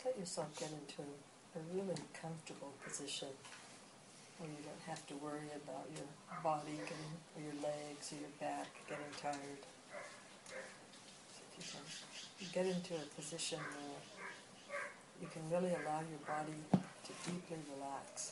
let yourself get into a really comfortable position where you don't have to worry about your body getting, or your legs or your back getting tired. So if you can get into a position where you can really allow your body to deeply relax.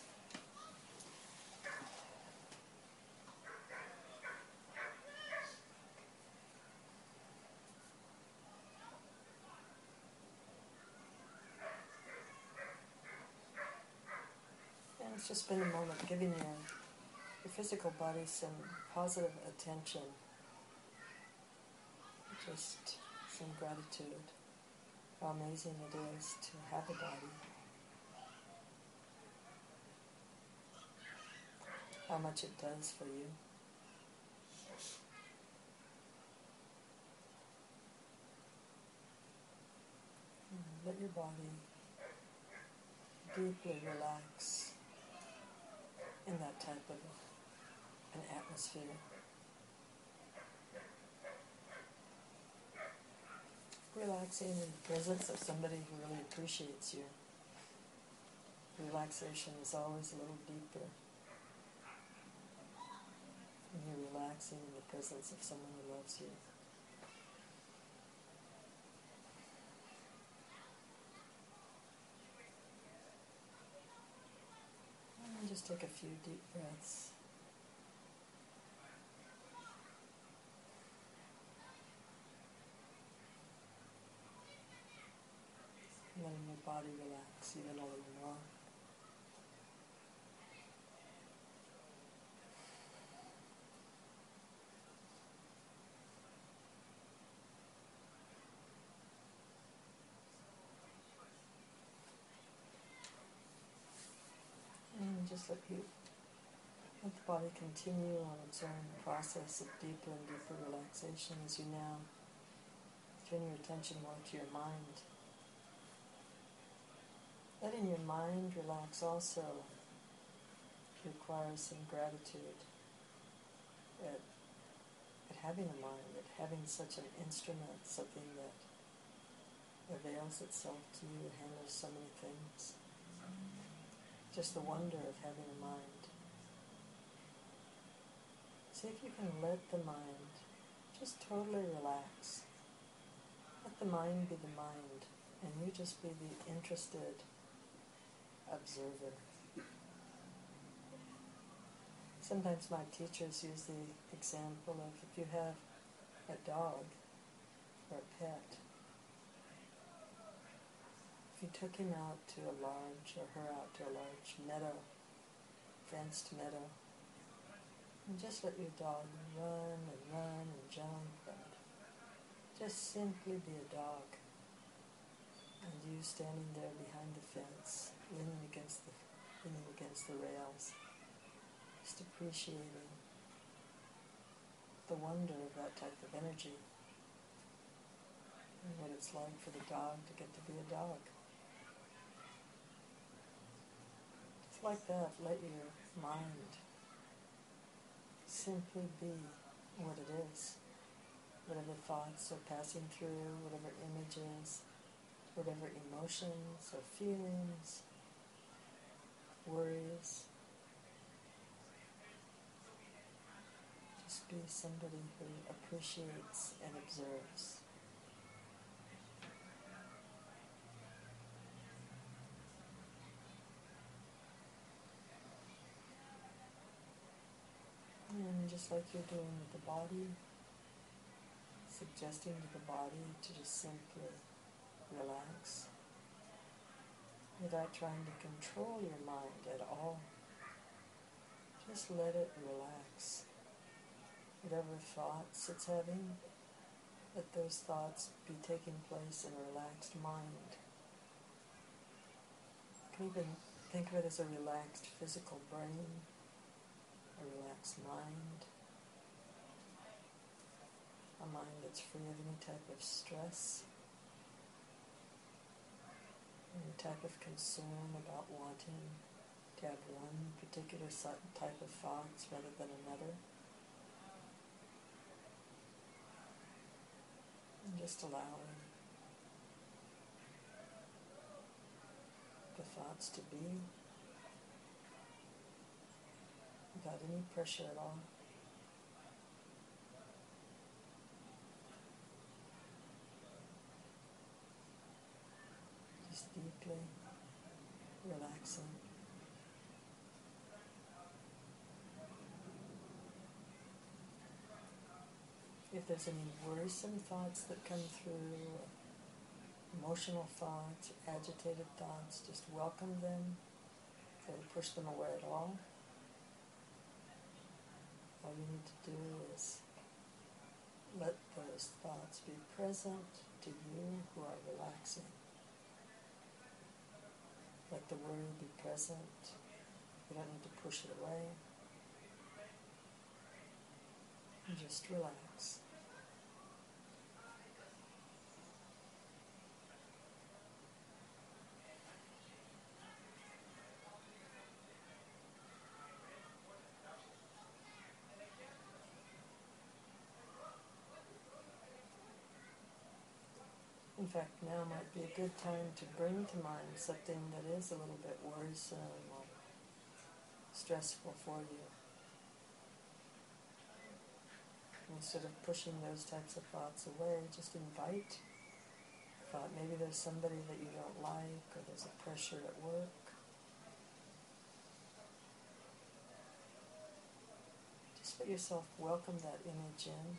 And let's just spend a moment giving your physical body some positive attention, just some gratitude. How amazing it is to have a body. How much it does for you. Let your body deeply relax in that type of an atmosphere. Relaxing in the presence of somebody who really appreciates you. Relaxation is always a little deeper when you're relaxing in the presence of someone who loves you. And just take a few deep breaths. Letting your body relax even a little more. And just let the body continue on its own process of deeper and deeper relaxation as you now turn your attention more to your mind. Letting your mind relax also requires some gratitude at having a mind, at having such an instrument, something that avails itself to you, handles so many things. Just the wonder of having a mind. See if you can let the mind just totally relax. Let the mind be the mind, and you just be the interested observer. Sometimes my teachers use the example of if you have a dog or a pet, if you took him out to a large, or her out to a large meadow, fenced meadow, and just let your dog run and jump and just simply be a dog, and you standing there behind the fence, leaning against the rails, just appreciating the wonder of that type of energy and what it's like for the dog to get to be a dog. Just like that, let your mind simply be what it is. Whatever thoughts are passing through, whatever images, whatever emotions or feelings, worries. Just be somebody who appreciates and observes. And just like you're doing with the body, suggesting to the body to just simply relax, without trying to control your mind at all. Just let it relax. Whatever thoughts it's having, let those thoughts be taking place in a relaxed mind. You can even think of it as a relaxed physical brain, a relaxed mind, a mind that's free of any type of stress, any type of concern about wanting to have one particular type of thoughts rather than another. And just allowing thoughts to be without any pressure at all. Just deeply relaxing. If there's any worrisome thoughts that come through, emotional thoughts, agitated thoughts, just welcome them. Don't push them away at all. All you need to do is let those thoughts be present to you who are relaxing. Let the worry be present. You don't need to push it away. And just relax. In fact, now might be a good time to bring to mind something that is a little bit worrisome or stressful for you. Instead of pushing those types of thoughts away, just invite thought. Maybe there's somebody that you don't like, or there's a pressure at work. Just let yourself welcome that image in.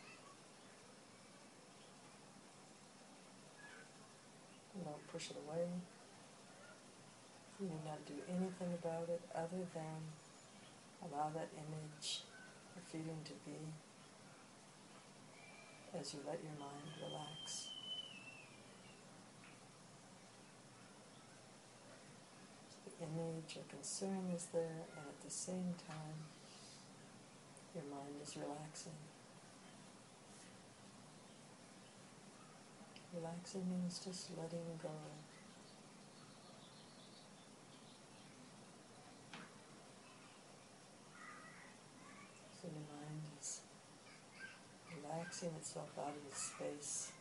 Don't push it away. You need not do anything about it other than allow that image or feeling to be as you let your mind relax. The image or concern is there, and at the same time, your mind is relaxing. Relaxing means just letting go. So your mind is relaxing itself out of its space.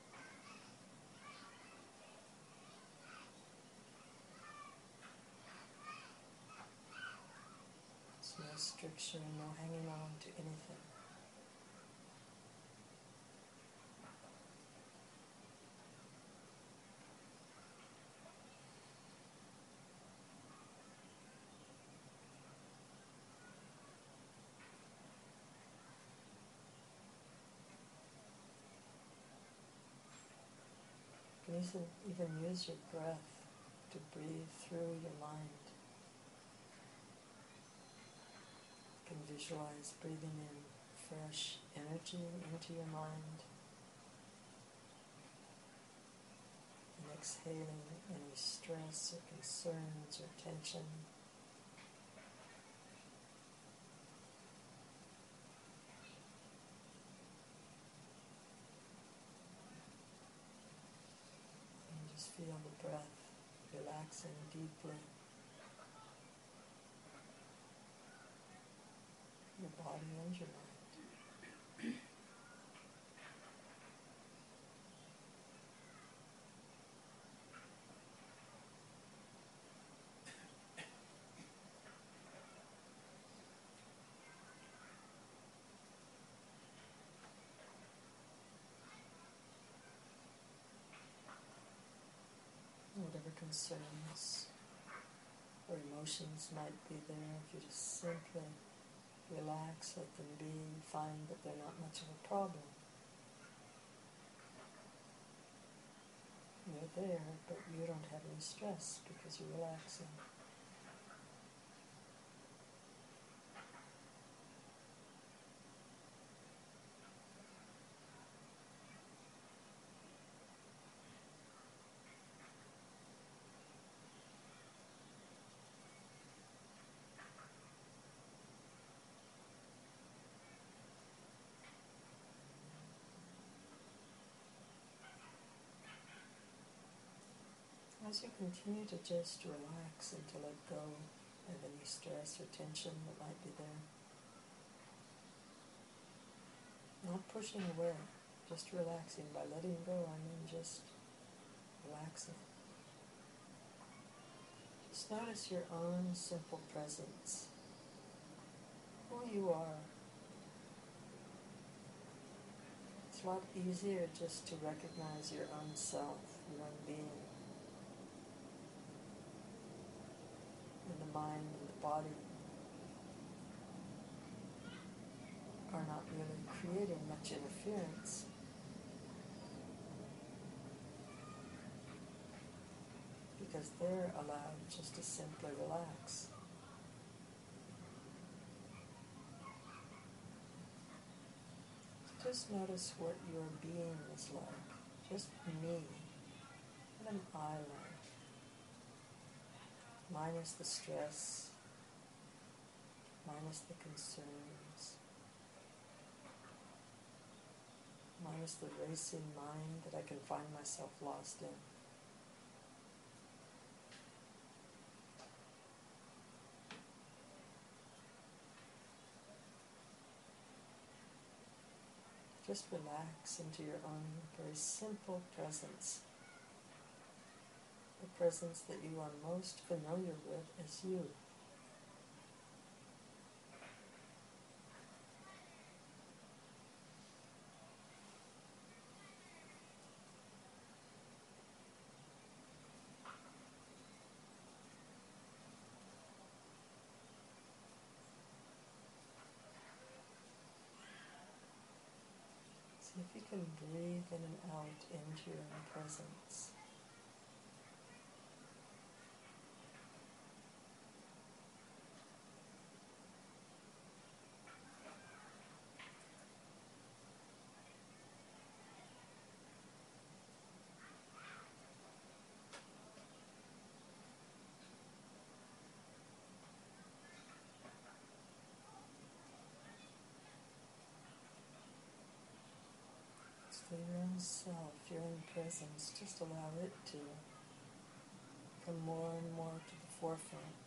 There's no stricture, no hanging on to anything. You can even use your breath to breathe through your mind. You can visualize breathing in fresh energy into your mind and exhaling any stress or concerns or tension. Feel the breath relaxing deeply. Your body and your mind. Whatever concerns or emotions might be there, if you just simply relax, let them be, find that they're not much of a problem. They're there, but you don't have any stress because you're relaxing. As you continue to just relax and to let go of any stress or tension that might be there, not pushing away, just relaxing. By letting go, I mean just relaxing. Just notice your own simple presence, who you are. It's a lot easier just to recognize your own self, your own being. And the mind and the body are not really creating much interference. Because they're allowed just to simply relax. Just notice what your being is like. Just me. What am I like? Minus the stress, minus the concerns, minus the racing mind that I can find myself lost in. Just relax into your own very simple presence. The presence that you are most familiar with as you. See if you can breathe in and out into your own presence. So your own self, your own presence, just allow it to come more and more to the forefront.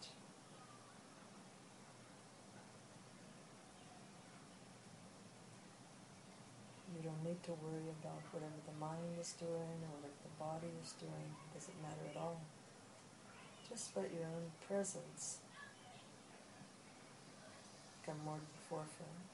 You don't need to worry about whatever the mind is doing or whatever the body is doing. It doesn't matter at all. Just let your own presence come more to the forefront.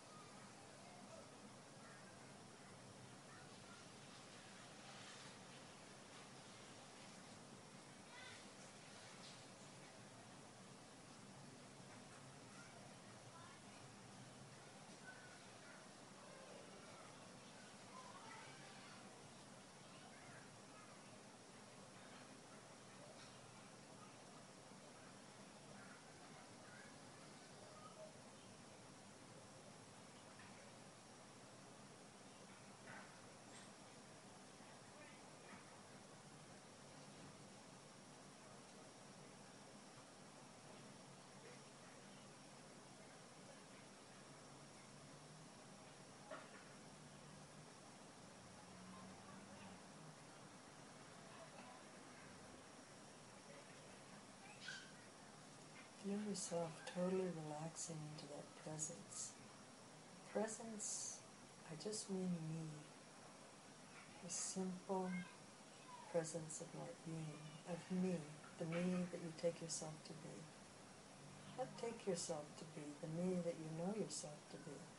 Feel yourself totally relaxing into that presence. Presence, I just mean me. The simple presence of my being, of me, the me that you take yourself to be. Not take yourself to be, the me that you know yourself to be.